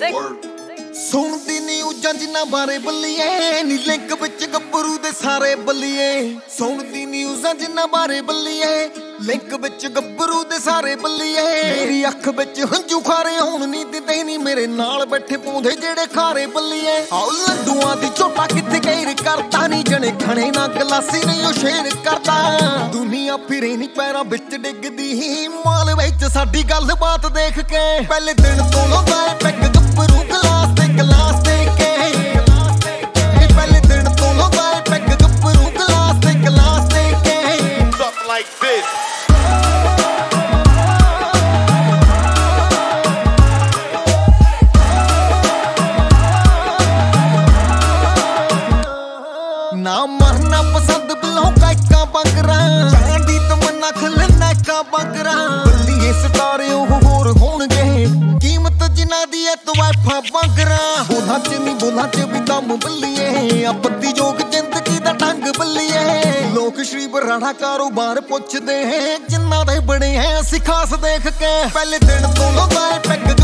ਸੁਣਦੀ ਨਿਊਜ਼ਾਂ ਜਿਨ੍ਹਾਂ ਬਾਰੇ ਬੱਲੀਏ ਨੀ ਲਿੰਕ ਵਿੱਚ ਗੱਭਰੂ ਦੇ ਸਾਰੇ ਬੱਲੀਏ। ਸੁਣਦੀ ਨਿਊਜ਼ਾਂ ਜਿਨ੍ਹਾਂ ਬਾਰੇ ਬੱਲੀਏ ਲਿੰਕ ਵਿੱਚ ਗੱਭਰੂ ਦੇ ਸਾਰੇ ਬੱਲੀਏ। ਮੇਰੀ ਅੱਖ ਵਿੱਚ ਹੰਝੂ ਖਾਰੇ ਹੋਣ ਨੀ ਦਿੰਦੇ ਨੀ ਮੇਰੇ ਨਾਲ ਬੈਠੇ ਪੌਂਦੇ ਜਿਹੜੇ ਖਾਰੇ ਬੱਲੀਏ। ਆਓ ਲੱਡੂਆਂ ਦੀ ਝੋਟਾ ਕਿੱਥੇ ਗੈਰ ਕਰਦਾ ਨੀ ਜਣੇ ਖਣੇ ਨਾ ਗਲਾਸੀ ਨਹੀਂ ਉਹ ਸ਼ੇਰ ਕਰਦਾ। ਦੁਨੀਆ ਫਿਰੇ ਨੀ ਪੈਰਾਂ ਵਿੱਚ ਡਿੱਗਦੀ ਮਾਲ ਵਿੱਚ ਸਾਡੀ ਗੱਲਬਾਤ ਦੇਖ ਕੇ। ਪਹਿਲੇ ਦਿਨ ਤੋਂ ਲਾਉਂਦਾ ਏ ਪੈਗ ਗੱਭਰੂ ਗਲਾਸ ਤੇ ਗਲਾਸ ਦੇ ਕੇ। ਪਹਿਲੇ ਦਿਨ ਤੋਂ ਲਾਉਂਦਾ ਏ ਪੈਗ ਗੱਭਰੂ ਗਲਾਸ ਤੇ ਗਲਾਸ ਦੇ ਕੇ। Something like this. ਨਾ ਮਰਨਾ ਪਸੰਦ ਬਿਲੋਂ ਕਾਇਕਾਂ ਬੰਗਰਾਂ ਜਾਂਦੀ ਤਮੰਨਾ ਖਲਨਾਇਕਾਂ ਬੰਗਰਾਂ। ਬੱਲੀਏ ਸਿਤਾਰੇ ਉਹ ਹੋਰ ਹੋਣਗੇ ਕੀਮਤ ਜਿਨ੍ਹਾਂ ਦੀ ਐ ਤਵਾਇਫਾਂ ਬੰਗਰਾਂ। ਬੋਲਾਂ ਚ ਨੀ ਬੋਲਾਂ ਚ ਵੀ ਦਮ ਬੱਲੀਏ ਆਪੱਤੀ ਜੋਗ ਜ਼ਿੰਦਗੀ ਦਾ ਢੰਗ ਬੱਲੀਏ। ਲੋਕ ਸ਼੍ਰੀ ਬਰਾੜਾ ਕਾਰੋਬਾਰ ਪੁੱਛਦੇ ਜਿਨ੍ਹਾਂ ਦੇ ਬਣੇ ਐ ਅਸੀਂ ਖਾਸ ਦੇਖ ਕੇ। ਪਹਿਲੇ ਦਿਨ ਤੋਂ ਲਾਉਂਦਾ ਏ ਪੈਗ